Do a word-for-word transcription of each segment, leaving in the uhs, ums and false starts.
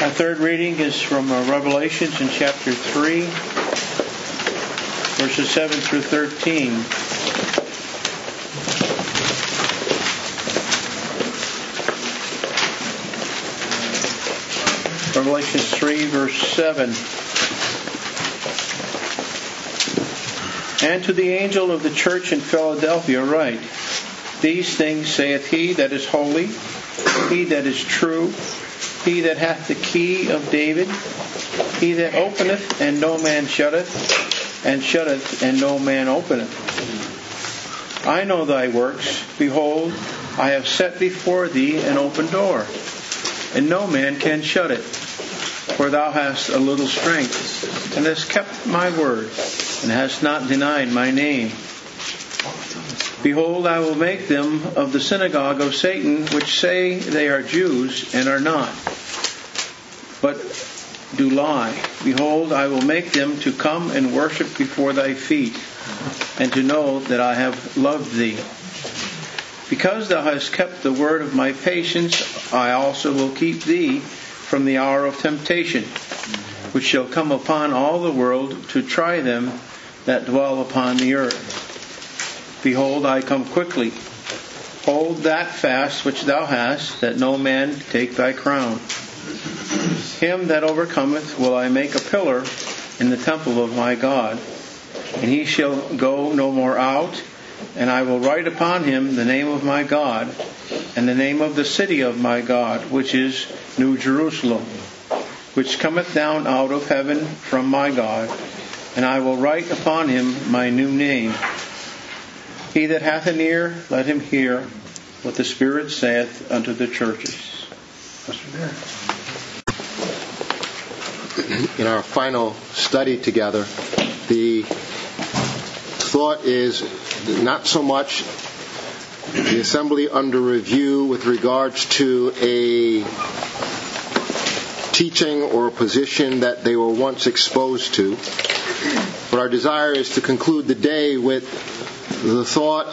Our third reading is from uh, Revelations in chapter three, verses seven through thirteen. Revelations three, verse seven. And to the angel of the church in Philadelphia write, These things saith he that is holy, he that is true, he that hath the key of David, he that openeth, and no man shutteth, and shutteth, and no man openeth. I know thy works. Behold, I have set before thee an open door, and no man can shut it. For thou hast a little strength, and hast kept my word, and hast not denied my name. Behold, I will make them of the synagogue of Satan, which say they are Jews, and are not, but do lie. Behold, I will make them to come and worship before thy feet, and to know that I have loved thee. Because thou hast kept the word of my patience, I also will keep thee from the hour of temptation, which shall come upon all the world to try them that dwell upon the earth. Behold, I come quickly. Hold that fast which thou hast, that no man take thy crown. Him that overcometh will I make a pillar in the temple of my God, and he shall go no more out. And I will write upon him the name of my God, and the name of the city of my God, which is New Jerusalem, which cometh down out of heaven from my God, and I will write upon him my new name. He that hath an ear, let him hear what the Spirit saith unto the churches. In our final study together, the thought is not so much the assembly under review with regards to a teaching or a position that they were once exposed to, but our desire is to conclude the day with the thought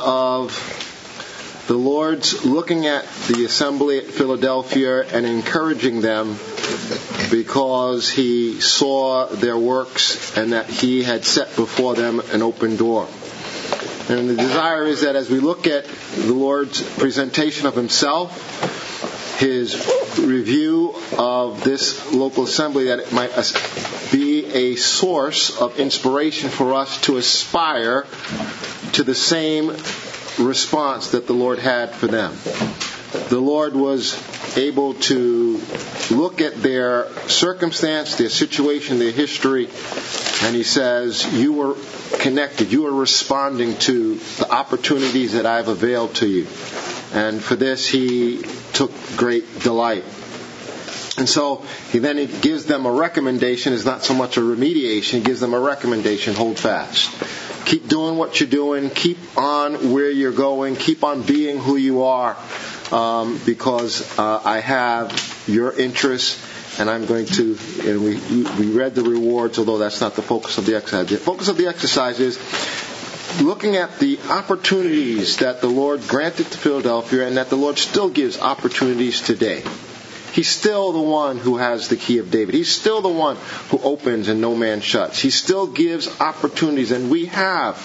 of the Lord's looking at the assembly at Philadelphia and encouraging them because he saw their works and that he had set before them an open door. And the desire is that as we look at the Lord's presentation of himself, his review of this local assembly, that it might be a source of inspiration for us to aspire to the same response that the Lord had for them. The Lord was able to look at their circumstance, their situation, their history, and he says, you were connected, you were responding to the opportunities that I've availed to you. And for this he took great delight. And so he then he gives them a recommendation. It's not so much a remediation. He gives them a recommendation. Hold fast. Keep doing what you're doing. Keep on where you're going. Keep on being who you are. Um, because uh, I have your interests, and I'm going to, and we, we read the rewards, although that's not the focus of the exercise. The focus of the exercise is looking at the opportunities that the Lord granted to Philadelphia and that the Lord still gives opportunities today. He's still the one who has the key of David. He's still the one who opens and no man shuts. He still gives opportunities, and we have.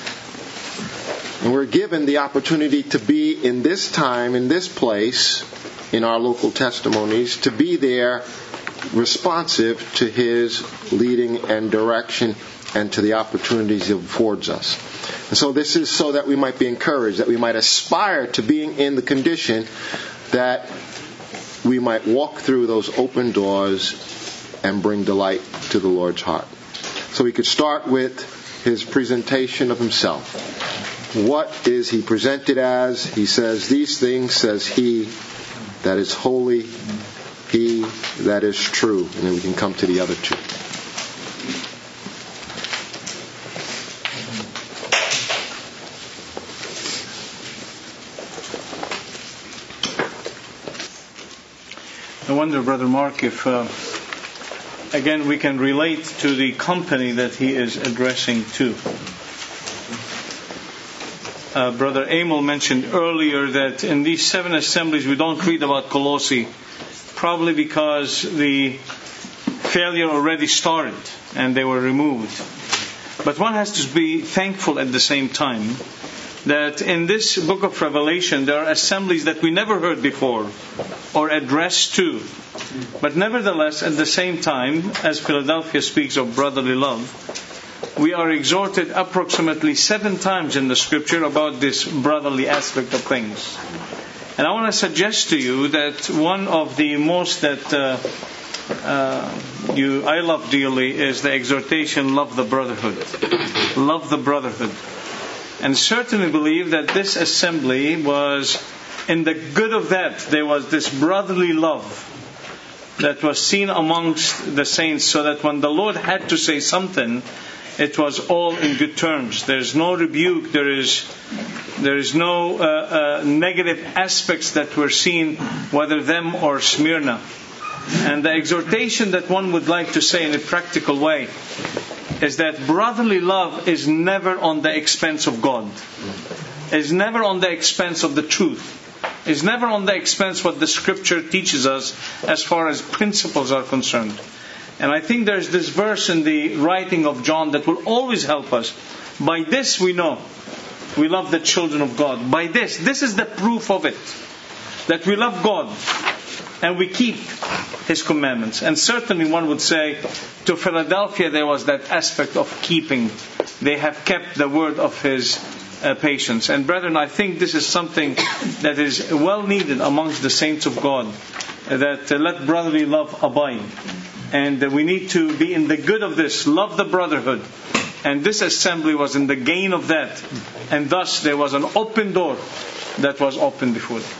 And we're given the opportunity to be in this time, in this place, in our local testimonies, to be there responsive to his leading and direction and to the opportunities he affords us. And so this is so that we might be encouraged, that we might aspire to being in the condition that we might walk through those open doors and bring delight to the Lord's heart. So we could start with his presentation of himself. What is he presented as? He says, these things says he that is holy, he that is true. And then we can come to the other two. I wonder, Brother Mark, if uh, again we can relate to the company that he is addressing to. Uh, Brother Emil mentioned earlier that in these seven assemblies we don't read about Colossae probably because the failure already started and they were removed. But one has to be thankful at the same time that in this book of Revelation there are assemblies that we never heard before or addressed to. But nevertheless, at the same time, as Philadelphia speaks of brotherly love, we are exhorted approximately seven times in the Scripture about this brotherly aspect of things. And I want to suggest to you that one of the most that uh, uh, you I love dearly is the exhortation, love the brotherhood. Love the brotherhood. And certainly believe that this assembly was, in the good of that, there was this brotherly love that was seen amongst the saints, so that when the Lord had to say something, it was all in good terms. There's no rebuke. There is there is no uh, uh, negative aspects that were seen, whether them or Smyrna. And the exhortation that one would like to say in a practical way is that brotherly love is never on the expense of God. Is never on the expense of the truth. Is never on the expense what the Scripture teaches us as far as principles are concerned. And I think there's this verse in the writing of John that will always help us. By this we know we love the children of God. By this, this is the proof of it. That we love God and we keep His commandments. And certainly one would say to Philadelphia there was that aspect of keeping. They have kept the word of His uh, patience. And brethren, I think this is something that is well needed amongst the saints of God. That uh, let brotherly love abide. And uh, we need to be in the good of this. Love the brotherhood. And this assembly was in the gain of that. And thus there was an open door that was opened before them.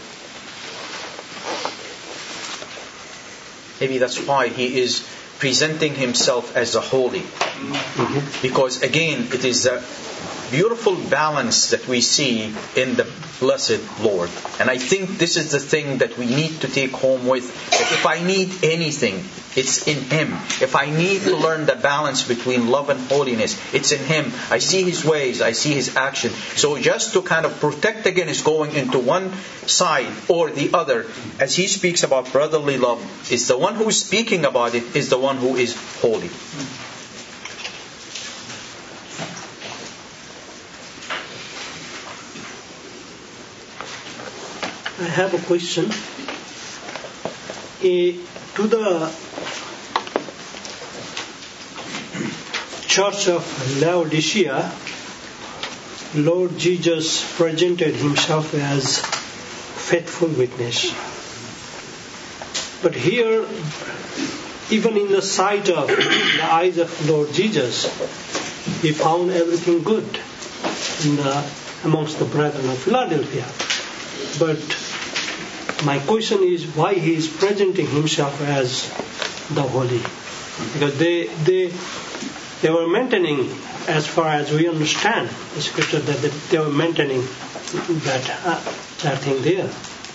Maybe that's why he is presenting himself as a holy. Mm-hmm. Because again, it is a beautiful balance that we see in the blessed Lord. And I think this is the thing that we need to take home with. That if I need anything, it's in Him. If I need to learn the balance between love and holiness, it's in Him. I see His ways, I see His action. So just to kind of protect against going into one side or the other, as he speaks about brotherly love, is the one who is speaking about it is the one who is holy. I have a question. Uh, to the Church of Laodicea, Lord Jesus presented Himself as faithful witness. But here, even in the sight of the eyes of Lord Jesus, He found everything good in the, amongst the brethren of Philadelphia. But my question is why He is presenting Himself as the holy. Because they they they were maintaining, as far as we understand the Scripture, that they were maintaining that uh, that thing there.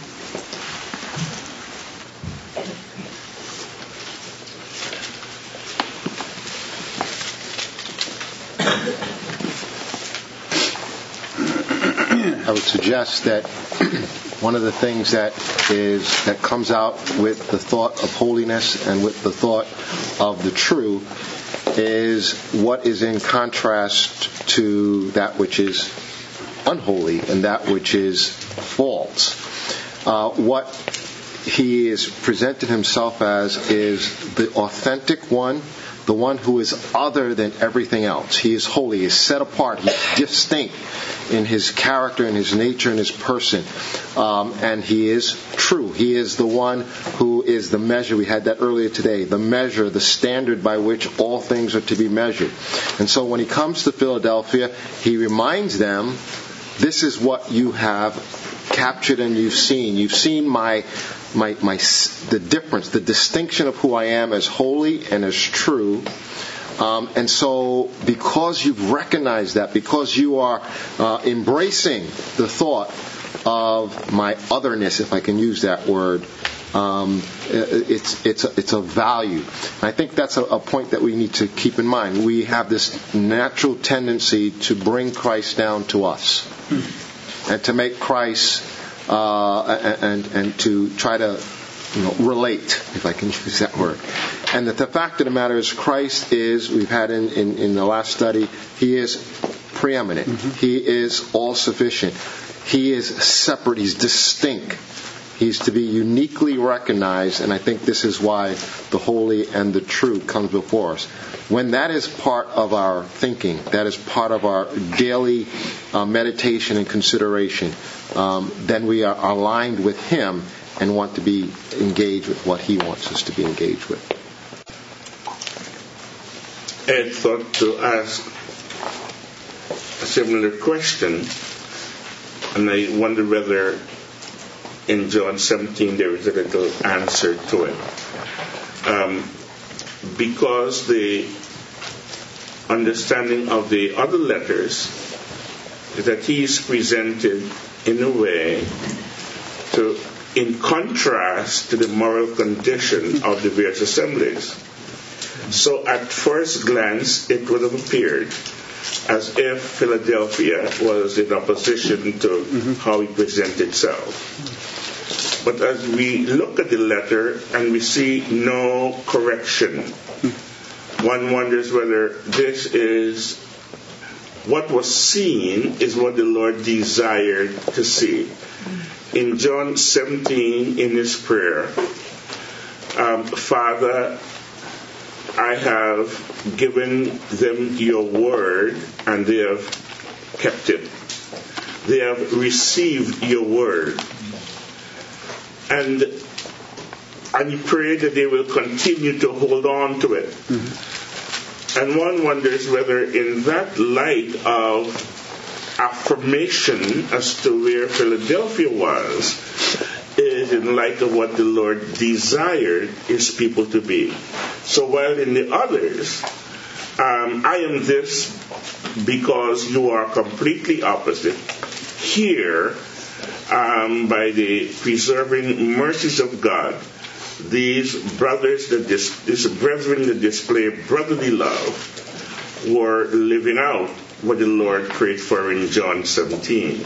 I would suggest that one of the things that is that comes out with the thought of holiness and with the thought of the true is what is in contrast to that which is unholy and that which is false. Uh, what he is presented himself as is the authentic one, the one who is other than everything else. He is holy, he is set apart, he is distinct in his character, in his nature, in his person. Um, and he is true. He is the one who is the measure. We had that earlier today. The measure, the standard by which all things are to be measured. And so when he comes to Philadelphia, he reminds them, this is what you have captured and you've seen. You've seen my my my the difference, the distinction of who I am as holy and as true. Um, and so because you've recognized that, because you are uh, embracing the thought of my otherness, if I can use that word, um, it's it's a, it's a value. And I think that's a, a point that we need to keep in mind. We have this natural tendency to bring Christ down to us and to make Christ uh, and, and and to try to you know, relate, if I can use that word. And that the fact of the matter is Christ is, we've had in, in, in the last study, He is preeminent. Mm-hmm. He is all-sufficient. He is separate. He's distinct. He's to be uniquely recognized, and I think this is why the holy and the true comes before us. When that is part of our thinking, that is part of our daily uh, meditation and consideration, um, then we are aligned with Him and want to be engaged with what He wants us to be engaged with. Ed thought to ask a similar question, and I wonder whether in John seventeen there is a little answer to it. Um, because the understanding of the other letters is that he is presented in a way to, in contrast to the moral condition of the various assemblies. So at first glance it would have appeared as if Philadelphia was in opposition to mm-hmm. how it presents itself. But as we look at the letter and we see no correction, one wonders whether this is what was seen is what the Lord desired to see. In John seventeen, in his prayer, um, Father, I have given them your word and they have kept it. They have received your word. And and you pray that they will continue to hold on to it. Mm-hmm. And one wonders whether in that light of affirmation as to where Philadelphia was, is in light of what the Lord desired His people to be. So while in the others, um, I am this because you are completely opposite, here, Um, by the preserving mercies of God, these brothers, that dis- these brethren that display brotherly love, were living out what the Lord prayed for in John seventeen.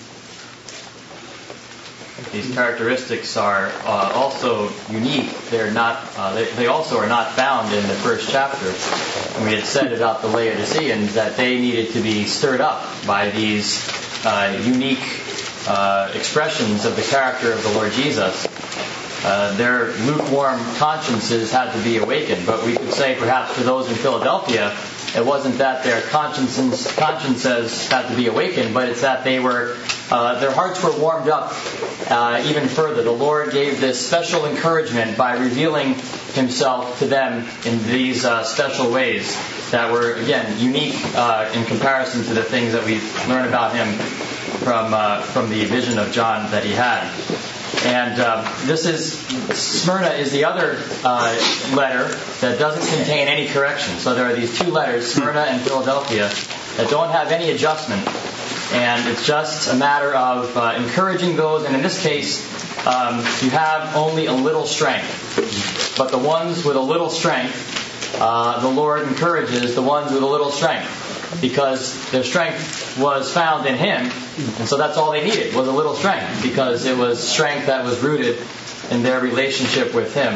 These characteristics are uh, also unique. They're not. Uh, they, they also are not found in the first chapter. And we had said about the Laodiceans that they needed to be stirred up by these uh, unique Uh, expressions of the character of the Lord Jesus. Uh, their lukewarm consciences had to be awakened, but we could say perhaps for those in Philadelphia, it wasn't that their consciences, consciences had to be awakened, but it's that they were, uh, their hearts were warmed up uh, even further. The Lord gave this special encouragement by revealing Himself to them in these uh, special ways that were, again, unique uh, in comparison to the things that we learn about Him from uh, from the vision of John that he had. And uh, this is, Smyrna is the other uh, letter that doesn't contain any correction. So there are these two letters, Smyrna and Philadelphia, that don't have any adjustment. And it's just a matter of uh, encouraging those, and in this case, um, you have only a little strength. But the ones with a little strength, uh, the Lord encourages the ones with a little strength, because their strength was found in Him, and so that's all they needed, was a little strength, because it was strength that was rooted in their relationship with Him.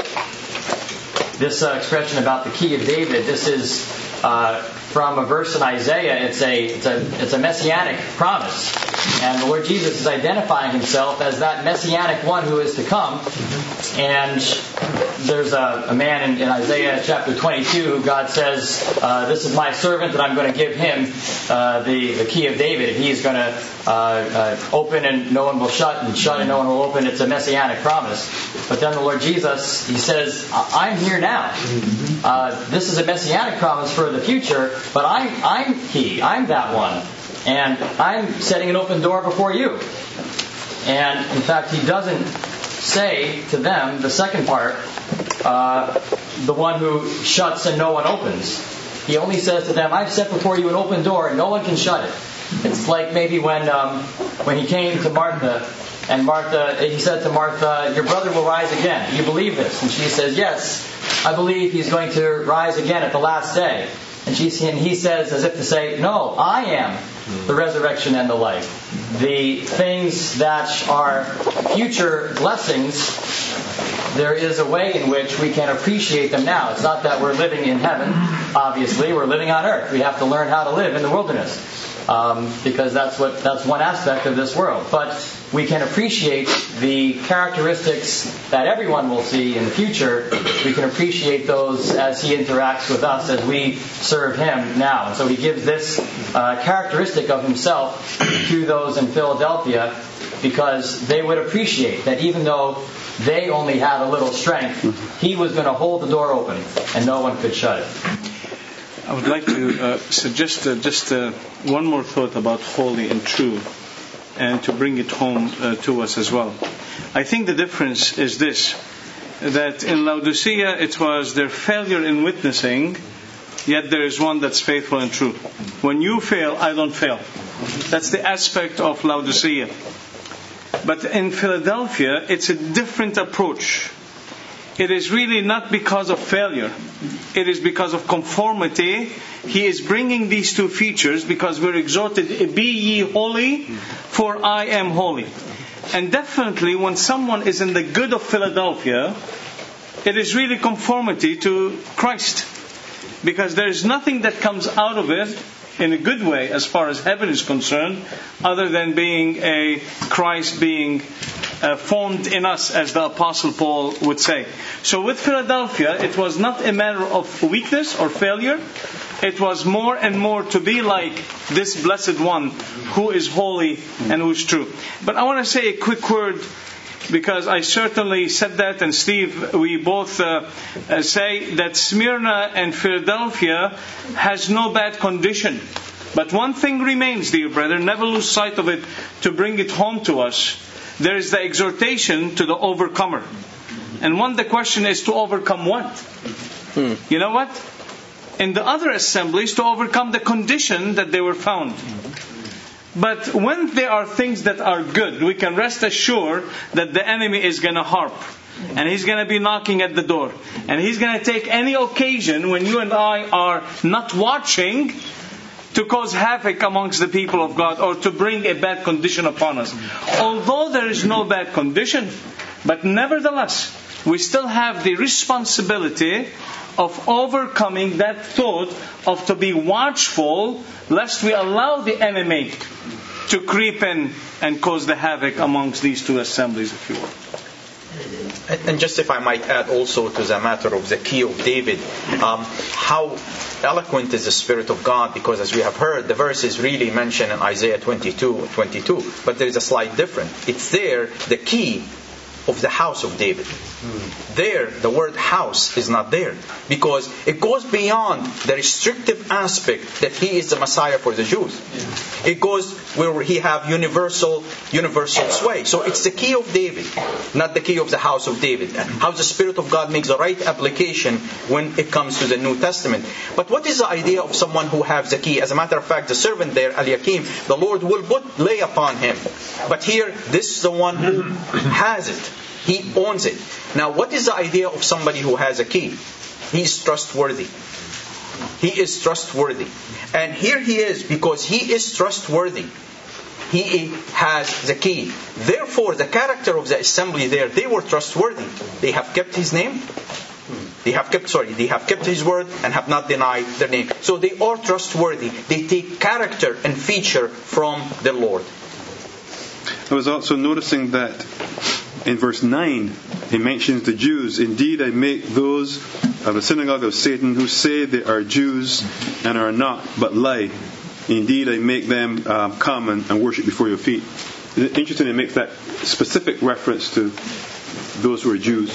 This uh, expression about the key of David, this is uh, from a verse in Isaiah. It's a, it's a it's a messianic promise, and the Lord Jesus is identifying Himself as that messianic one who is to come. And there's a, a man in, in Isaiah chapter twenty-two who God says, uh, this is my servant, and I'm going to give him uh, the, the key of David. He's going to uh, uh, open and no one will shut, and shut and no one will open. It's a messianic promise. But then the Lord Jesus, He says, I'm here now. Uh, this is a messianic promise for the future, but I'm, I'm He. I'm that one. And I'm setting an open door before you. And in fact, He doesn't say to them, the second part, uh, the one who shuts and no one opens. He only says to them, I've set before you an open door and no one can shut it. It's like maybe when um, when He came to Martha, and Martha, He said to Martha, your brother will rise again. Do you believe this? And she says, yes, I believe he's going to rise again at the last day. And, she, and he says, as if to say, no, I am the resurrection and the life. The things that are future blessings there is a way in which we can appreciate them now. It's not that we're living in heaven, obviously. We're living on earth. We have to learn how to live in the wilderness. Um, because that's what that's one aspect of this world. But we can appreciate the characteristics that everyone will see in the future. We can appreciate those as He interacts with us, as we serve Him now. And so He gives this uh, characteristic of Himself to those in Philadelphia, because they would appreciate that even though they only had a little strength, He was going to hold the door open and no one could shut it. I would like to uh, suggest uh, just uh, one more thought about holy and true, and to bring it home uh, to us as well. I think the difference is this, that in Laodicea it was their failure in witnessing, yet there is one that's faithful and true. When you fail, I don't fail. That's the aspect of Laodicea. But in Philadelphia, it's a different approach. It is really not because of failure. It is because of conformity. He is bringing these two features because we're exhorted, be ye holy, for I am holy. And definitely when someone is in the good of Philadelphia, it is really conformity to Christ. Because there is nothing that comes out of it in a good way as far as heaven is concerned, other than being a Christ being Uh, formed in us, as the Apostle Paul would say. So with Philadelphia, it was not a matter of weakness or failure. It was more and more to be like this blessed one who is holy and who is true. But I want to say a quick word, because I certainly said that, and Steve, we both uh, uh, say that Smyrna and Philadelphia has no bad condition. But one thing remains, dear brethren, never lose sight of it to bring it home to us. There is the exhortation to the overcomer. And one, the question is to overcome what? Hmm. You know what? In the other assemblies, to overcome the condition that they were found. But when there are things that are good, we can rest assured that the enemy is going to harp. And he's going to be knocking at the door. And he's going to take any occasion when you and I are not watching to cause havoc amongst the people of God, or to bring a bad condition upon us. Although there is no bad condition, but nevertheless, we still have the responsibility of overcoming that thought of to be watchful, lest we allow the enemy to creep in and cause the havoc amongst these two assemblies, if you will. And just if I might add also to the matter of the key of David, um, how eloquent is the Spirit of God, because as we have heard, the verse is really mentioned in Isaiah twenty-two, twenty-two, but there is a slight difference. It's there, the key of the house of David. There, the word house is not there, because it goes beyond the restrictive aspect that He is the Messiah for the Jews. It goes where He have universal, universal sway. So it's the key of David, not the key of the house of David. How the Spirit of God makes the right application when it comes to the New Testament. But what is the idea of someone who has the key? As a matter of fact, the servant there, Eliakim, the Lord will put, lay upon him. But here, this is the one who has it. He owns it. Now, what is the idea of somebody who has a key? He's trustworthy. He is trustworthy. And here he is, because he is trustworthy. He has the key. Therefore, the character of the assembly there, they were trustworthy. They have kept his name. They have kept, sorry, they have kept his word and have not denied their name. So they are trustworthy. They take character and feature from the Lord. I was also noticing that in verse nine, he mentions the Jews. Indeed, I make those of the synagogue of Satan who say they are Jews and are not, but lie. Indeed, I make them um, come and, and worship before your feet. It's interesting, it makes that specific reference to those who are Jews.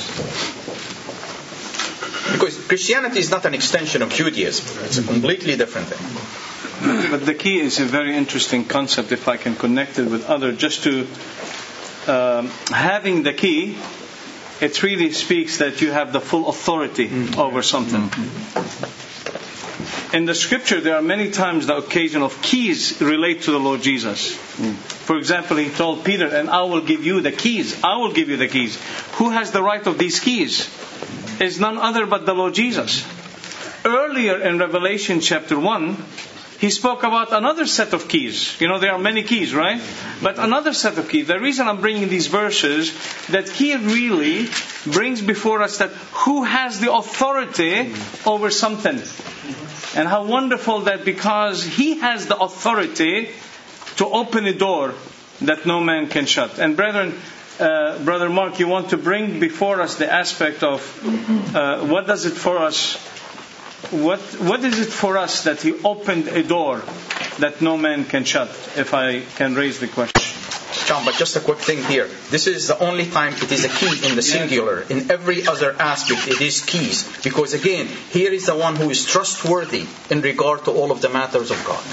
Because Christianity is not an extension of Judaism. It's a completely different thing. But the key is a very interesting concept, if I can connect it with other, just to Um, having the key, it really speaks that you have the full authority mm-hmm. over something. Mm-hmm. In the scripture, there are many times the occasion of keys relate to the Lord Jesus. Mm. For example, He told Peter, and I will give you the keys. I will give you the keys. Who has the right of these keys? It's none other but the Lord Jesus. Earlier in Revelation chapter one, he spoke about another set of keys. You know, there are many keys, right? But another set of keys. The reason I'm bringing these verses, that he really brings before us that who has the authority over something. And how wonderful that because he has the authority to open a door that no man can shut. And brethren, uh, Brother Mark, you want to bring before us the aspect of uh, what does it for us, what what is it for us that he opened a door that no man can shut, if I can raise the question. John, but just a quick thing here. This is the only time it is a key in the singular. In every other aspect, it is keys. Because again, here is the one who is trustworthy in regard to all of the matters of God.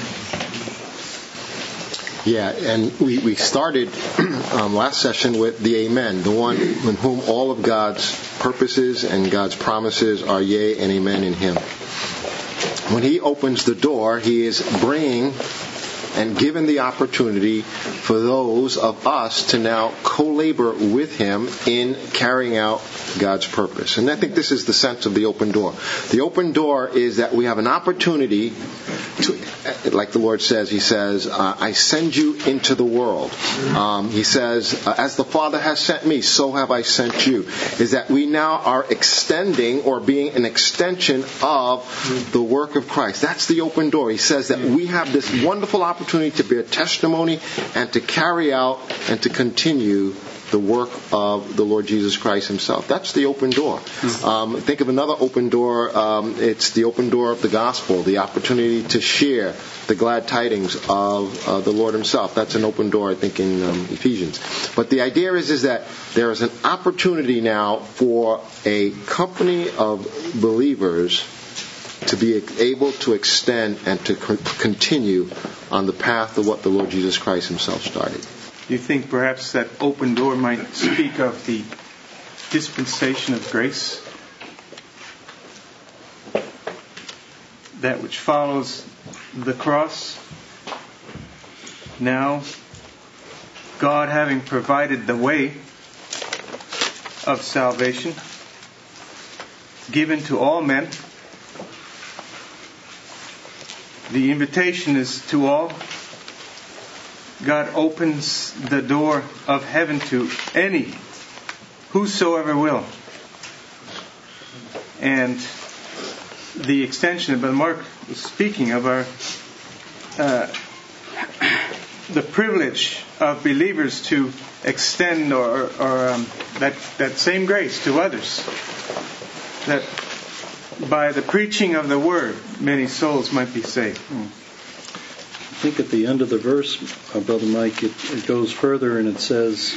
Yeah, and we, we started um, last session with the Amen, the one in whom all of God's purposes and God's promises are yea and amen in Him. When He opens the door, He is bringing and given the opportunity for those of us to now co-labor with Him in carrying out God's purpose. And I think this is the sense of the open door. The open door is that we have an opportunity to, like the Lord says, He says, uh, I send you into the world. Um, he says, uh, as the Father has sent me, so have I sent you. Is that we now are extending or being an extension of the work of Christ. That's the open door. He says that we have this wonderful opportunity to bear testimony and to carry out and to continue the work of the Lord Jesus Christ Himself. That's the open door. Um, think of another open door. Um, it's the open door of the gospel, the opportunity to share the glad tidings of uh, the Lord Himself. That's an open door, I think, in um, Ephesians. But the idea is, is that there is an opportunity now for a company of believers to be able to extend and to co- continue on the path of what the Lord Jesus Christ Himself started. Do you think perhaps that open door might speak of the dispensation of grace? That which follows the cross. Now, God having provided the way of salvation given to all men, the invitation is to all. God opens the door of heaven to any, whosoever will. And the extension, but Mark was speaking of our, uh, the privilege of believers to extend or, or um, that, that same grace to others. That by the preaching of the word, many souls might be saved. Hmm. I think at the end of the verse, uh, Brother Mike, it, it goes further and it says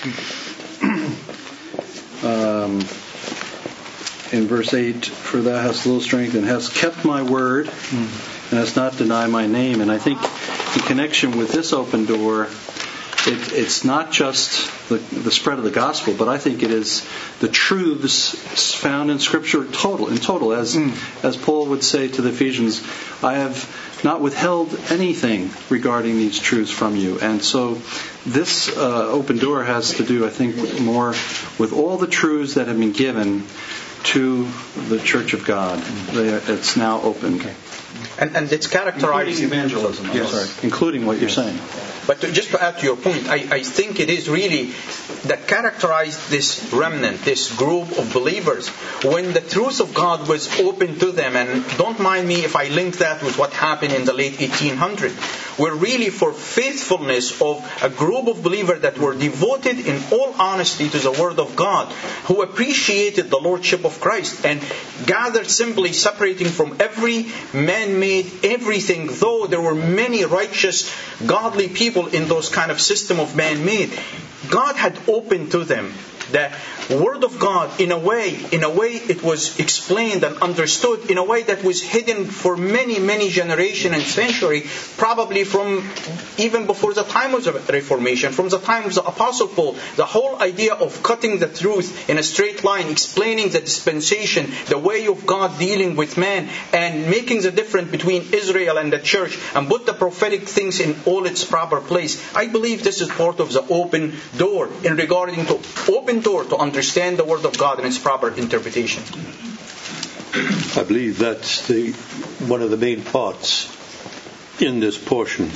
um, in verse eight, for thou hast little strength and hast kept my word mm. and hast not denied my name. And I think in connection with this open door, it, it's not just the, the spread of the gospel, but I think it is the truths found in Scripture total, in total. As, mm. as Paul would say to the Ephesians, I have not withheld anything regarding these truths from you. And so this uh, open door has to do, I think, more with all the truths that have been given to the Church of God. They are, it's now open. Okay. And, and it's characterized... Including evangelism. Yes. Sorry. Including what you're yes. saying. But to, just to add to your point, I, I think it is really that characterized this remnant, this group of believers, when the truth of God was open to them. And don't mind me if I link that with what happened in the late eighteen hundreds, where really for faithfulness of a group of believers that were devoted in all honesty to the Word of God, who appreciated the Lordship of Christ and gathered simply separating from every man-made everything, though there were many righteous, godly people in those kind of system of man-made. God had opened to them the Word of God in a way, in a way it was explained and understood in a way that was hidden for many, many generations and centuries, probably from even before the time of the Reformation, from the time of the Apostle Paul. The whole idea of cutting the truth in a straight line, explaining the dispensation, the way of God dealing with man, and making the difference between Israel and the church, and put the prophetic things in all its proper place. I believe this is part of the open door in regarding to open door to understand the Word of God in its proper interpretation. I believe that's the one of the main parts in this portion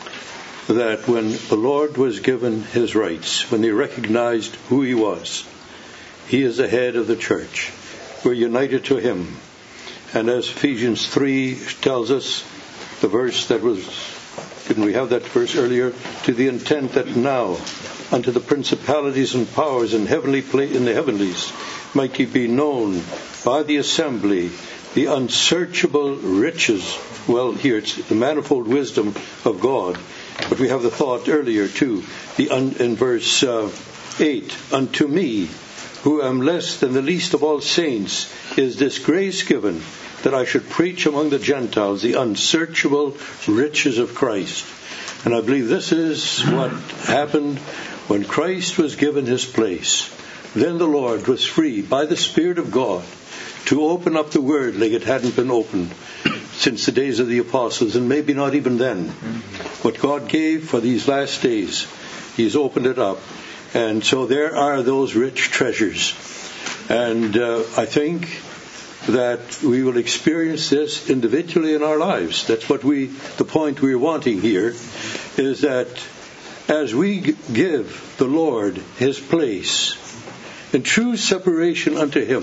that when the Lord was given his rights, when they recognized who he was, he is the head of the church. We're united to him. And as Ephesians three tells us, the verse that was, didn't we have that verse earlier? To the intent that now, unto the principalities and powers in heavenly pla- in the heavenlies, might he be known by the assembly, the unsearchable riches, well, here it's the manifold wisdom of God. But we have the thought earlier too, the un, in verse uh, eight, unto me, who am less than the least of all saints, is this grace given, that I should preach among the Gentiles the unsearchable riches of Christ. And I believe this is what happened when Christ was given his place. Then the Lord was free by the Spirit of God to open up the Word like it hadn't been opened since the days of the apostles, and maybe not even then. What God gave for these last days, he's opened it up. And so there are those rich treasures. And uh, I think that we will experience this individually in our lives. That's what we, the point we're wanting here, is that as we give the Lord his place in true separation unto him,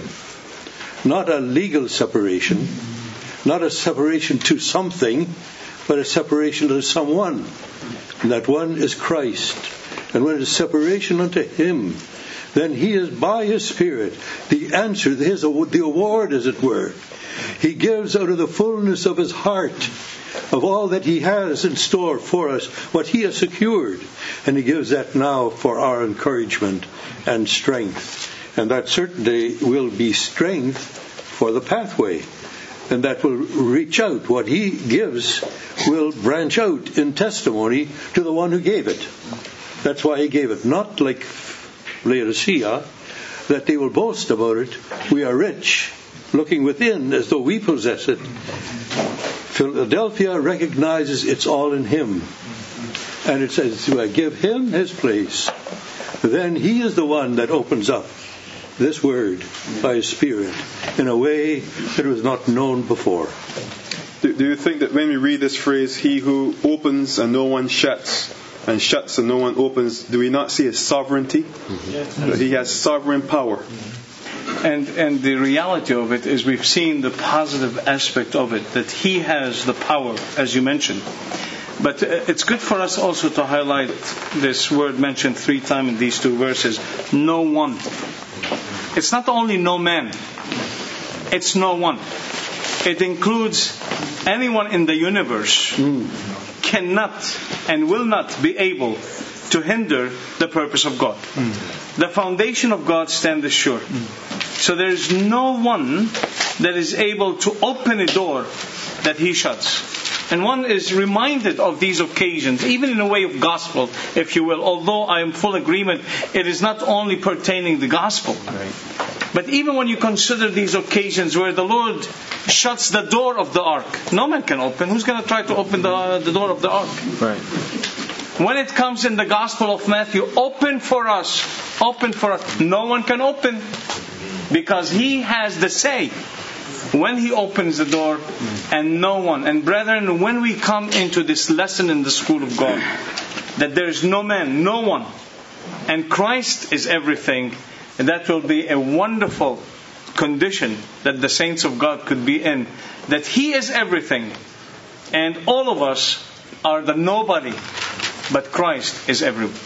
not a legal separation, not a separation to something, but a separation to someone. And that one is Christ. And when it is separation unto him, then he is by his Spirit the answer, his, the award, as it were. He gives out of the fullness of his heart of all that he has in store for us, what he has secured. And he gives that now for our encouragement and strength. And that certainly will be strength for the pathway. And that will reach out. What he gives will branch out in testimony to the one who gave it. That's why he gave it. Not like Laodicea, that they will boast about it. We are rich, looking within as though we possess it. Philadelphia recognizes it's all in him. And it says, I give him his place. Then he is the one that opens up this word by his Spirit in a way that was not known before. Do, do you think that when we read this phrase, he who opens and no one shuts, and shuts and no one opens, do we not see his sovereignty? Mm-hmm. That he has sovereign power. And and the reality of it is we've seen the positive aspect of it, that he has the power, as you mentioned. But it's good for us also to highlight this word mentioned three times in these two verses, no one. It's not only no man, it's no one. It includes anyone in the universe mm. cannot and will not be able to hinder the purpose of God. Mm. The foundation of God stands sure. Mm. So there is no one that is able to open a door that he shuts. And one is reminded of these occasions, even in a way of gospel, if you will. Although I am full agreement, it is not only pertaining to the gospel. Right. But even when you consider these occasions where the Lord shuts the door of the ark, no man can open. Who's going to try to open the, the door of the ark? Right. When it comes in the Gospel of Matthew, open for us, open for us. No one can open because he has the say when he opens the door, and no one. And brethren, when we come into this lesson in the school of God, that there is no man, no one, and Christ is everything, and that will be a wonderful condition that the saints of God could be in, that he is everything, and all of us are the nobody, but Christ is everyone.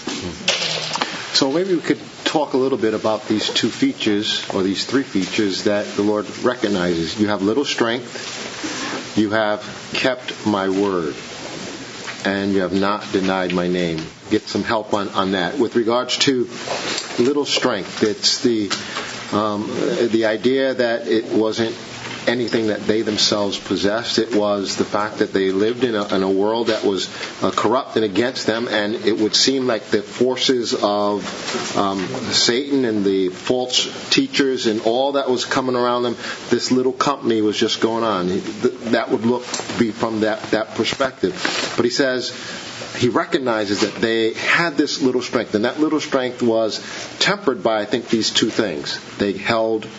So maybe we could talk a little bit about these two features, or these three features that the Lord recognizes. You have little strength, you have kept my word, and you have not denied my name. Get some help on, on that. With regards to little strength, it's the um, the idea that it wasn't anything that they themselves possessed. It was the fact that they lived in a, in a world that was uh, corrupt and against them, and it would seem like the forces of um, Satan and the false teachers and all that was coming around them, this little company was just going on. That would look be from that, that perspective. But he says he recognizes that they had this little strength, and that little strength was tempered by, I think, these two things. They held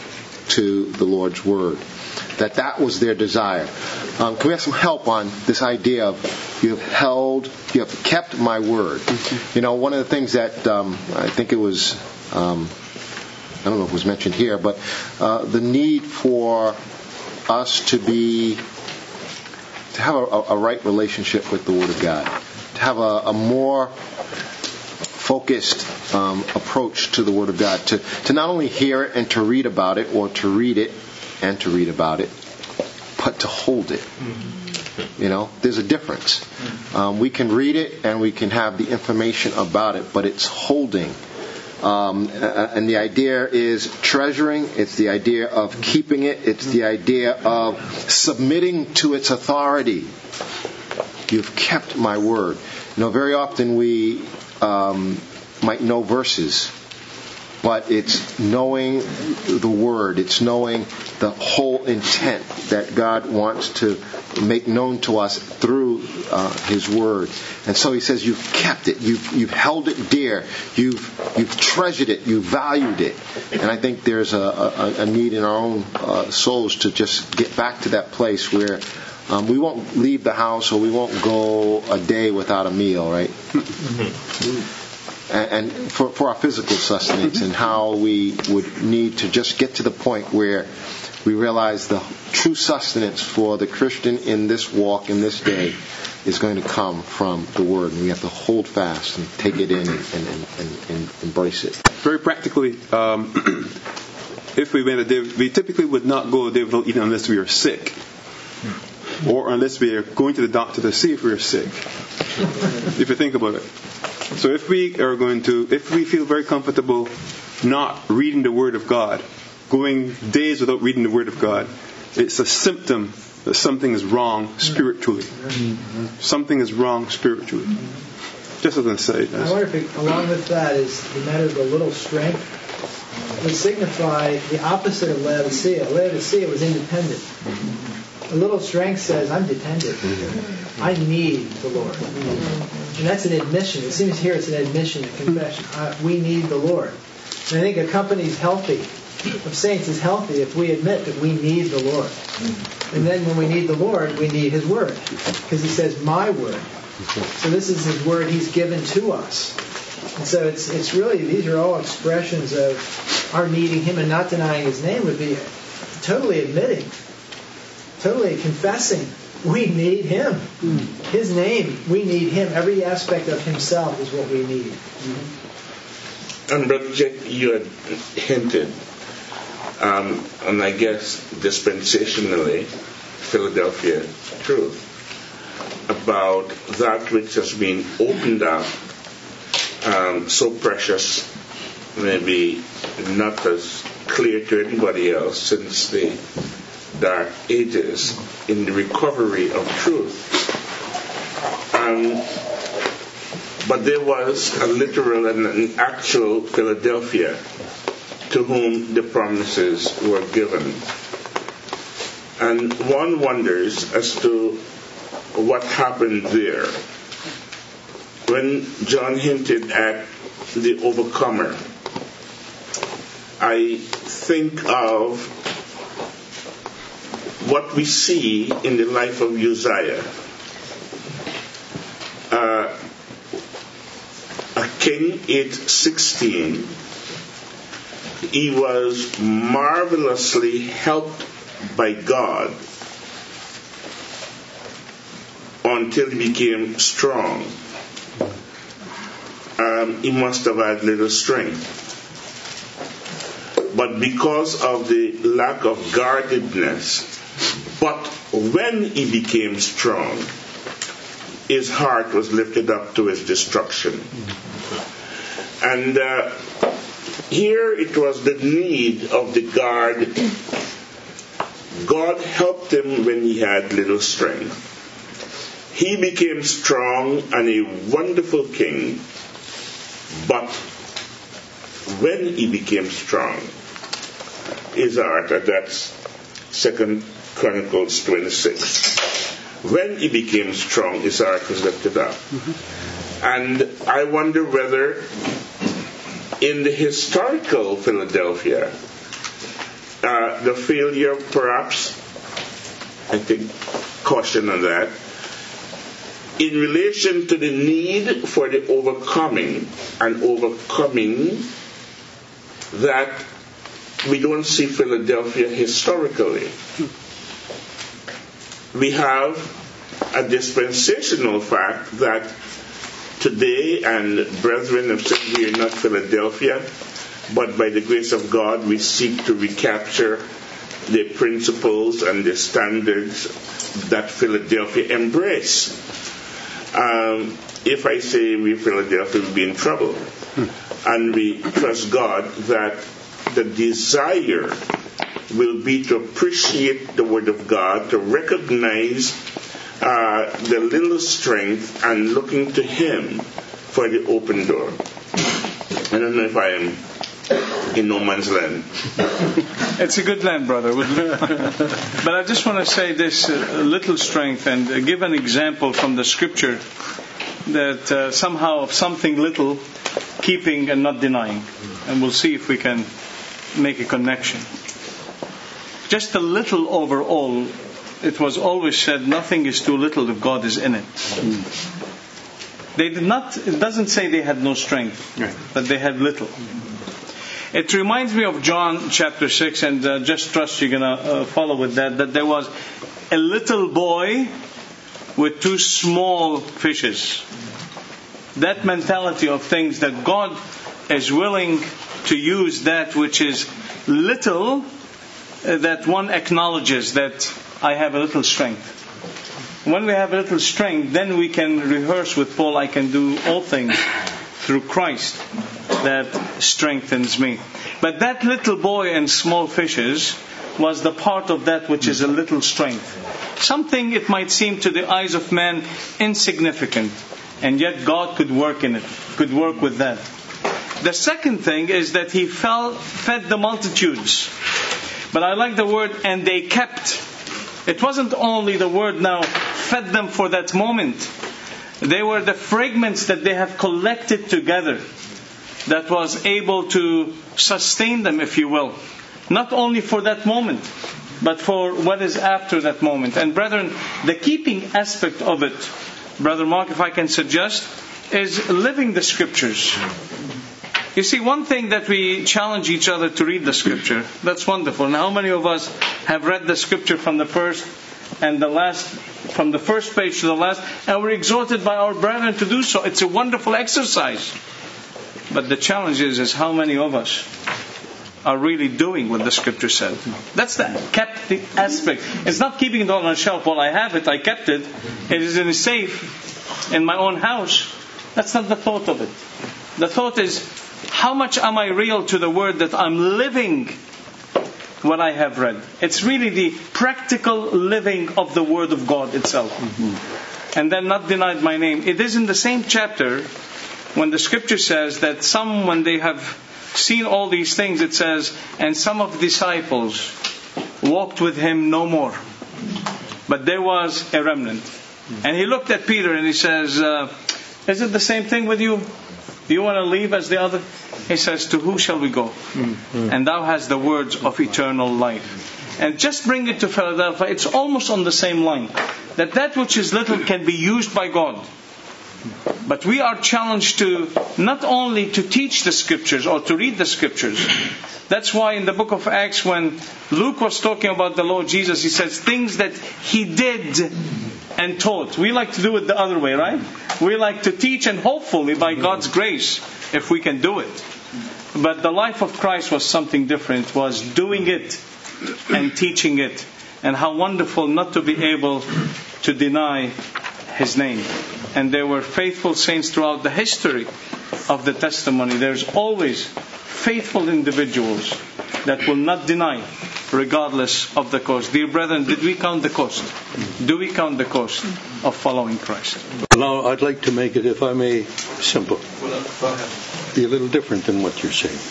to the Lord's Word. That that was their desire. Um, can we have some help on this idea of you have held, you have kept my word? Mm-hmm. You know, one of the things that um, I think it was, um, I don't know if it was mentioned here, but uh, the need for us to be, to have a, a right relationship with the Word of God, to have a, a more focused um, approach to the Word of God, to, to not only hear it and to read about it, or to read it and to read about it, but to hold it. You know, there's a difference. Um, we can read it and we can have the information about it, but it's holding. Um, and the idea is treasuring. It's the idea of keeping it. It's the idea of submitting to its authority. You've kept my word. You know, very often we um, might know verses, but it's knowing the Word. It's knowing the whole intent that God wants to make known to us through uh, His Word. And so He says, you've kept it. You've, you've held it dear. You've, you've treasured it. You've valued it. And I think there's a, a, a need in our own uh, souls to just get back to that place where um, we won't leave the house, or we won't go a day without a meal, right? And for, for our physical sustenance, and how we would need to just get to the point where we realize the true sustenance for the Christian in this walk, in this day, is going to come from the Word. And we have to hold fast and take it in and, and, and, and embrace it. Very practically, um, if we went a day, we typically would not go a day without eating unless we are sick, or unless we are going to the doctor to see if we are sick. If you think about it. So if we are going to, if we feel very comfortable not reading the Word of God, going days without reading the Word of God, it's a symptom that something is wrong spiritually. Something is wrong spiritually. Just as an aside. I wonder if it, along with that is the matter of the little strength would signify the opposite of Laodicea. Laodicea was independent. A little strength says, I'm dependent. I need the Lord. And that's an admission. It seems here it's an admission, a confession. Uh, we need the Lord. And I think a company's healthy, of saints is healthy, if we admit that we need the Lord. And then when we need the Lord, we need His Word. Because He says, my Word. So this is His Word He's given to us. And so it's it's really, these are all expressions of our needing Him, and not denying His name would be totally admitting, totally confessing, we need Him. His name, we need Him. Every aspect of Himself is what we need. And Brother Jack, you had hinted, um, and I guess dispensationally, Philadelphia truth, about that which has been opened up, um, so precious, maybe not as clear to anybody else since the Dark Ages, in the recovery of truth. Um, but there was a literal and an actual Philadelphia to whom the promises were given. And one wonders as to what happened there. When John hinted at the overcomer, I think of what we see in the life of Uzziah. Uh, a king aged sixteen, he was marvelously helped by God until he became strong. Um, he must have had little strength. But because of the lack of guardedness, but when he became strong, his heart was lifted up to his destruction. And uh, here it was the need of the guard. God helped him when he had little strength. He became strong and a wonderful king, but when he became strong, his heart, and that's Second Chronicles twenty-six. When he became strong, his heart was lifted up. Mm-hmm. And I wonder whether in the historical Philadelphia, uh, the failure, perhaps, I think, caution on that, in relation to the need for the overcoming and overcoming that we don't see Philadelphia historically. We have a dispensational fact that today, and brethren have said we are not Philadelphia, but by the grace of God we seek to recapture the principles and the standards that Philadelphia embraced. Um, if I say we Philadelphia, we'll be in trouble. And we trust God that the desire will be to appreciate the Word of God, to recognize uh, the little strength and looking to Him for the open door. I don't know if I am in no man's land. It's a good land, brother. But I just want to say this uh, little strength and uh, give an example from the Scripture that uh, somehow of something little, keeping and not denying. And we'll see if we can make a connection. Just a little overall, it was always said, nothing is too little if God is in it. They did not, it doesn't say they had no strength, but they had little. It reminds me of John chapter six, and uh, just trust you're going to uh, follow with that, that there was a little boy with two small fishes. That mentality of things that God is willing to use that which is little, uh, that one acknowledges that I have a little strength. When we have a little strength, then we can rehearse with Paul, I can do all things through Christ that strengthens me. But that little boy and small fishes was the part of that which is a little strength. Something, it might seem to the eyes of man, insignificant. And yet God could work in it, could work with that. The second thing is that he fell, fed the multitudes. But I like the word, and they kept. It wasn't only the word now fed them for that moment. They were the fragments that they have collected together that was able to sustain them, if you will. Not only for that moment, but for what is after that moment. And brethren, the keeping aspect of it, Brother Mark, if I can suggest, is living the Scriptures. You see, one thing that we challenge each other to read the Scripture, that's wonderful. And how many of us have read the Scripture from the first and the last, from the first page to the last, and we're exhorted by our brethren to do so. It's a wonderful exercise. But the challenge is, is how many of us are really doing what the Scripture said. That's the kept aspect. It's not keeping it all on a shelf. Well, I have it, I kept it. It is in a safe in my own house. That's not the thought of it. The thought is, how much am I real to the Word that I'm living what I have read? It's really the practical living of the Word of God itself. Mm-hmm. And then not denied my name. It is in the same chapter when the Scripture says that some, when they have seen all these things, it says, and some of the disciples walked with him no more. But there was a remnant. And he looked at Peter and he says, uh, is it the same thing with you? Do you want to leave as the other? He says, to who shall we go? Mm-hmm. And thou hast the words of eternal life. And just bring it to Philadelphia. It's almost on the same line. That that which is little can be used by God. But we are challenged to not only to teach the Scriptures or to read the Scriptures. That's why in the book of Acts, when Luke was talking about the Lord Jesus, he says things that He did and taught. We like to do it the other way, right? We like to teach, and hopefully by God's grace, if we can do it. But the life of Christ was something different. It was doing it and teaching it. And how wonderful not to be able to deny His name. And there were faithful saints throughout the history of the testimony. There's always faithful individuals that will not deny regardless of the cost. Dear brethren, did we count the cost? Do we count the cost of following Christ? Now, I'd like to make it, if I may, simple. Be a little different than what you're saying.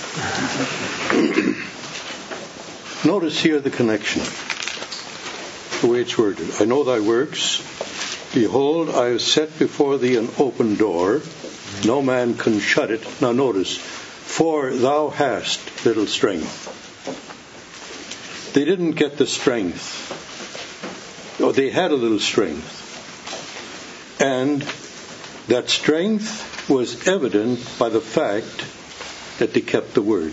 Notice here the connection, the way it's worded. I know thy works. Behold, I have set before thee an open door. No man can shut it. Now notice, for thou hast little strength. they didn't get the strength. Oh, they had a little strength. And that strength was evident by the fact that they kept the word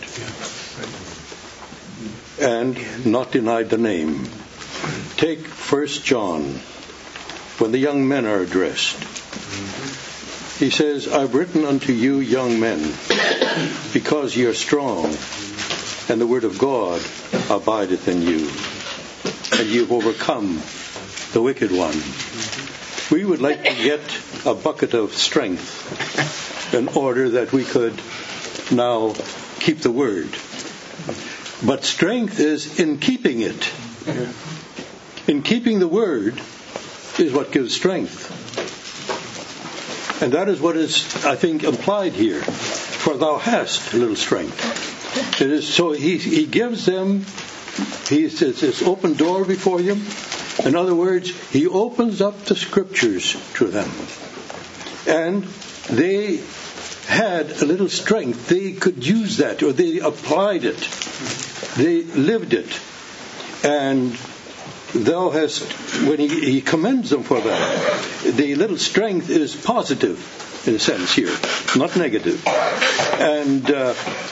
and not denied the name. Take First John, when the young men are addressed. He says, I've written unto you young men, because ye are strong, and the word of God abideth in you, and ye have overcome the wicked one. We would like to get a bucket of strength in order that we could now keep the word. But strength is in keeping it. In keeping the word is what gives strength. And that is what is, I think, implied here. For thou hast a little strength. It is so he he gives them, he says, this open door before him. In other words, he opens up the scriptures to them. And they had a little strength. They could use that, or they applied it. They lived it. And thou hast, when he, he commends them for that, the little strength is positive, in a sense here, not negative. And uh,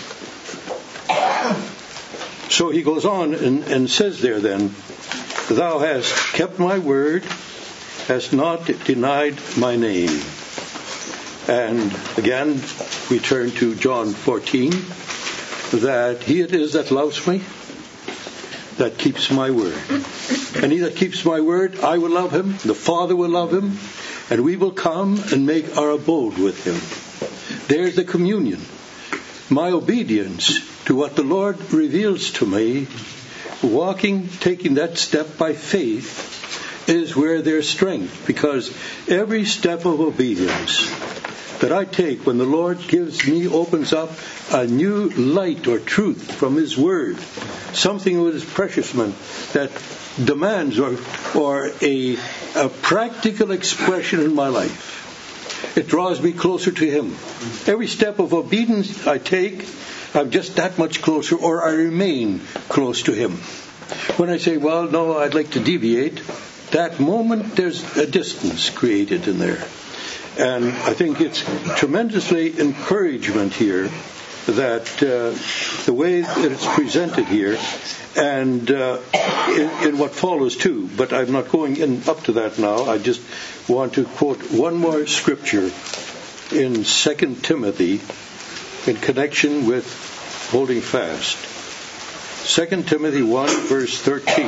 so he goes on and, and says there then, thou hast kept my word, hast not denied my name. And again, we turn to John fourteen, that he it is that loves me, that keeps my word. And he that keeps my word, I will love him, the Father will love him, and we will come and make our abode with him. There's the communion. My obedience to what the Lord reveals to me, walking, taking that step by faith, is where there's strength. Because every step of obedience that I take when the Lord gives me, opens up a new light or truth from his word, something that is precious, man, that demands or or a, a practical expression in my life. It draws me closer to him. Every step of obedience I take, I'm just that much closer, or I remain close to him. When I say, well, no, I'd like to deviate, that moment there's a distance created in there. And I think it's tremendously encouragement here that uh, the way that it's presented here, and uh, in, in what follows too. But I'm not going in up to that now. I just want to quote one more scripture in Second Timothy in connection with holding fast. Second Timothy one, verse thirteen.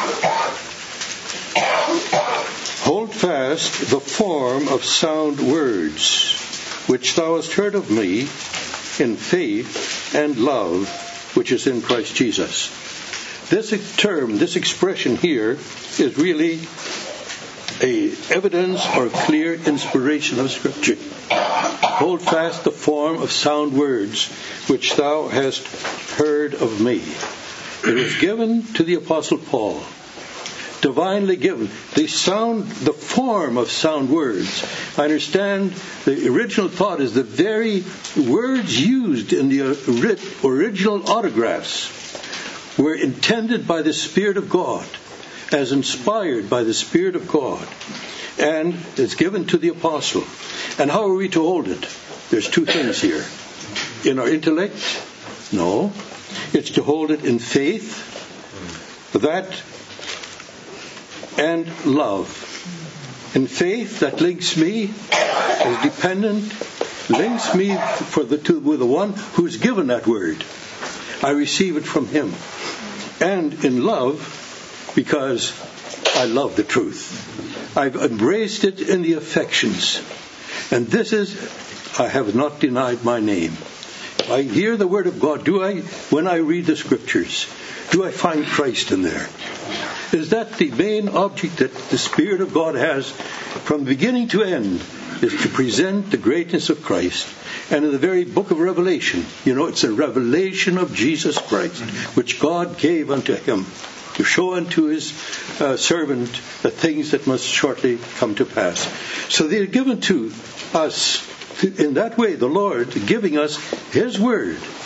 Hold fast the form of sound words, which thou hast heard of me, in faith and love, which is in Christ Jesus. This term, this expression here, is really a evidence or clear inspiration of Scripture. Hold fast the form of sound words, which thou hast heard of me. It was given to the Apostle Paul. Divinely given. The sound, the form of sound words. I understand the original thought is the very words used in the original autographs were intended by the Spirit of God, as inspired by the Spirit of God, and it's given to the apostle. And how are we to hold it? There's two things here. In our intellect? No. It's to hold it in faith. That and love. In faith, that links me as dependent, links me for the to, with the one who's given that word. I receive it from him. And in love, because I love the truth. I've embraced it in the affections. And this is, I have not denied my name. I hear the word of God. Do I, when I read the scriptures, do I find Christ in there? Is that the main object that the Spirit of God has from beginning to end, is to present the greatness of Christ. And in the very book of Revelation, you know, it's a revelation of Jesus Christ, which God gave unto him to show unto his uh, servant the things that must shortly come to pass. So they're given to us in that way, the Lord giving us his word.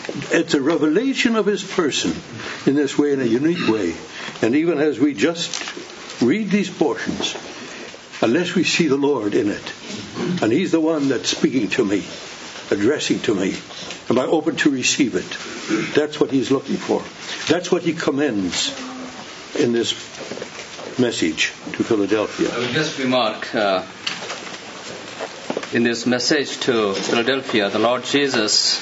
it's a revelation of his person in this way, in a unique way. And even as we just read these portions, unless we see the Lord in it, and he's the one that's speaking to me, addressing to me, am I open to receive it? That's what he's looking for. That's what he commends in this message to Philadelphia. I will just remark, uh, in this message to Philadelphia, the Lord Jesus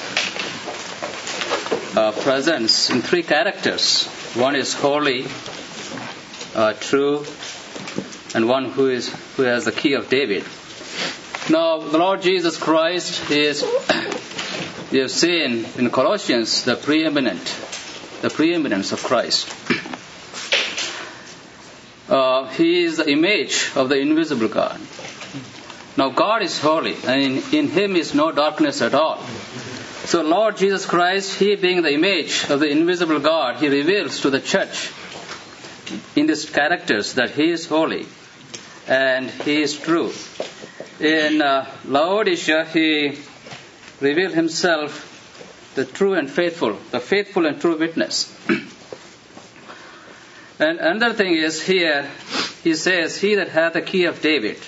uh, presents in three characters. One is holy, uh, true, and one who is who has the key of David. Now, the Lord Jesus Christ is, we have seen in Colossians, the preeminent, the preeminence of Christ. Uh, he is the image of the invisible God. Now, God is holy, and in, in Him is no darkness at all. So, Lord Jesus Christ, He being the image of the invisible God, He reveals to the church in these characters that He is holy and He is true. In uh, Laodicea, He revealed Himself the true and faithful, the faithful and true witness. And another thing is here, He says, He that hath the key of David,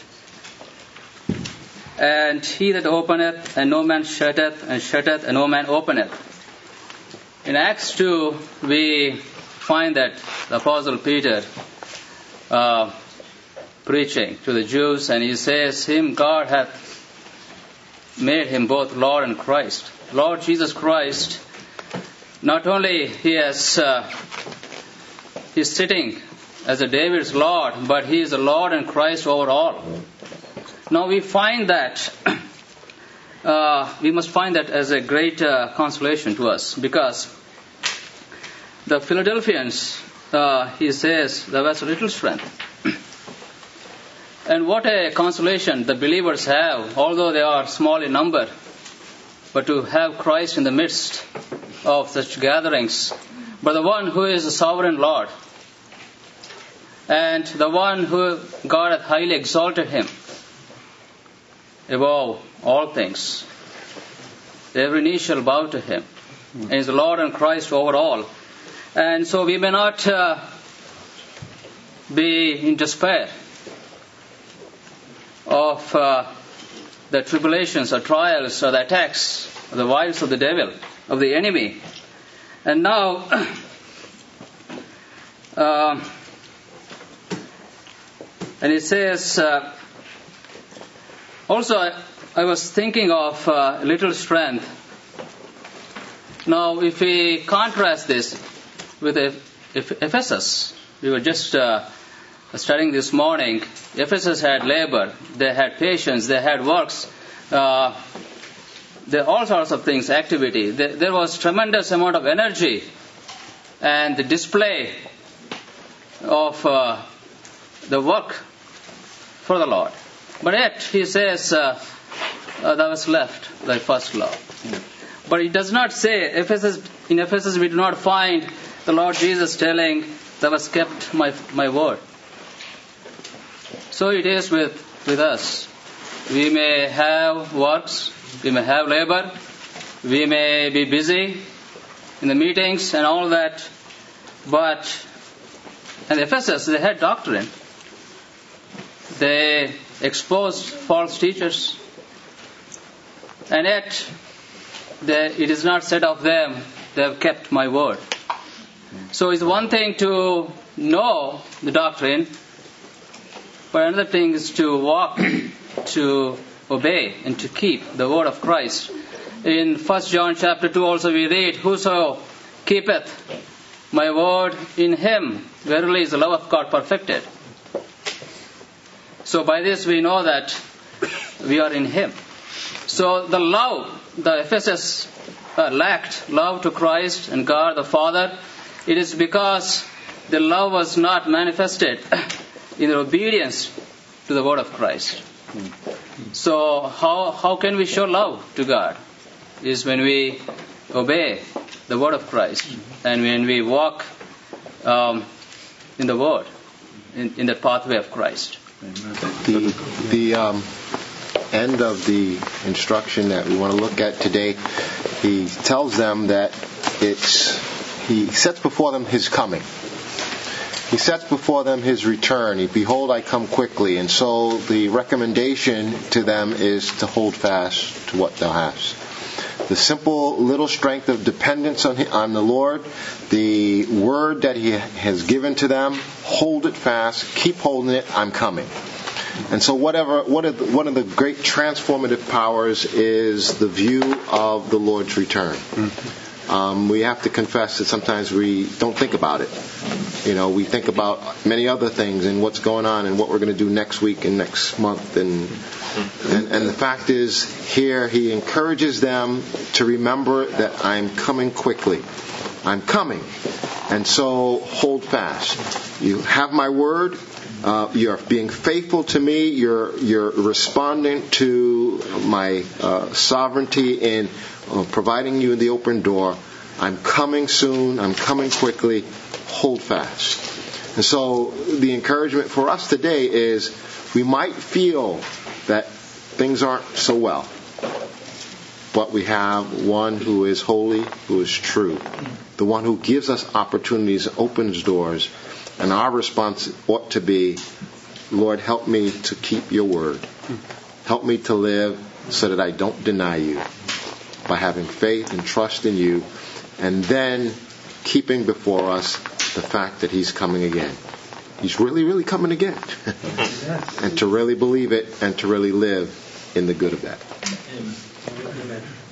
and he that openeth, and no man shutteth, and shutteth, and no man openeth. In Acts two, we find that the Apostle Peter uh, preaching to the Jews, and he says, Him God hath made Him both Lord and Christ. Lord Jesus Christ, not only He has, uh, He's sitting as a David's Lord, but He is the Lord and Christ over all. Now we find that, uh, we must find that as a great uh, consolation to us, because the Philadelphians, uh, he says, there was little strength. And what a consolation the believers have, although they are small in number, but to have Christ in the midst of such gatherings, but the one who is the sovereign Lord, and the one who God hath highly exalted Him above all things. Every knee shall bow to Him. And He is the Lord and Christ over all. And so we may not uh, be in despair of uh, the tribulations or trials or the attacks, or the wiles of the devil, of the enemy. And now, uh, and it says, uh, also, I, I was thinking of uh, little strength. Now, if we contrast this with Ephesus, we were just uh, studying this morning. Ephesus had labor, they had patience, they had works, uh, there all sorts of things, activity. There, there was tremendous amount of energy and the display of uh, the work for the Lord. But yet, he says, uh, uh, thou hast left thy first love. But it does not say, Ephesus, in Ephesus we do not find the Lord Jesus telling, thou hast kept my, my word. So it is with, with us. We may have works, we may have labor, we may be busy in the meetings and all that, but, and Ephesus, they had doctrine. They exposed false teachers, and yet they, it is not said of them, they have kept my word. So it's one thing to know the doctrine, but another thing is to walk, to obey, and to keep the word of Christ. In First John chapter two also we read, whoso keepeth my word, in him verily is the love of God perfected. So by this we know that we are in Him. So the love, the Ephesus uh, lacked love to Christ and God the Father. It is because the love was not manifested in their obedience to the word of Christ. So how how can we show love to God? Is when we obey the word of Christ and when we walk um, in the word, in, in the pathway of Christ. The, the um, end of the instruction that we want to look at today he tells them that it's, he sets before them his coming. He sets before them his return. He, Behold, I come quickly. And so the recommendation to them is to hold fast to what thou hast. The simple little strength of dependence on, on the Lord, the word that he has given to them, hold it fast, keep holding it, I'm coming. And so whatever, one of the, one of the great transformative powers is the view of the Lord's return. Um, we have to confess that sometimes we don't think about it. You know, we think about many other things and what's going on and what we're going to do next week and next month. And, and and the fact is, here he encourages them to remember that I'm coming quickly. I'm coming. And so hold fast. You have my word. Uh, you're being faithful to me. You're you're responding to my uh, sovereignty in uh, providing you the open door. I'm coming soon. I'm coming quickly. Hold fast. And so the encouragement for us today is we might feel that things aren't so well, but we have one who is holy, who is true, the one who gives us opportunities, opens doors. And our response ought to be, Lord, help me to keep your word. Help me to live so that I don't deny you, by having faith and trust in you, and then keeping before us the fact that he's coming again. He's really, really coming again. And to really believe it and to really live in the good of that. Amen.